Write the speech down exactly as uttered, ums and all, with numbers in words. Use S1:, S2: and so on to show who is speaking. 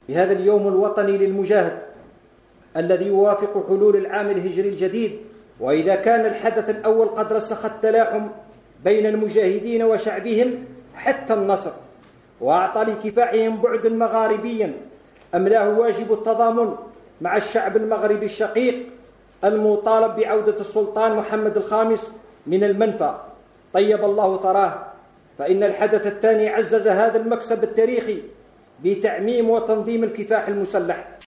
S1: بهذا اليوم الوطني للمجاهد الذي يوافق حلول العام الهجري الجديد، وإذا كان الحدث الأول قد رسخ التلاحم بين المجاهدين وشعبهم حتى النصر، وأعطى لكفاحهم بعدا مغاربيا أملاه واجب التضامن مع الشعب المغربي الشقيق المطالب بعودة السلطان محمد الخامس من المنفى طيب الله ثراه. فإن الحدث الثاني عزز هذا المكسب التاريخي بتعميم وتنظيم الكفاح المسلح.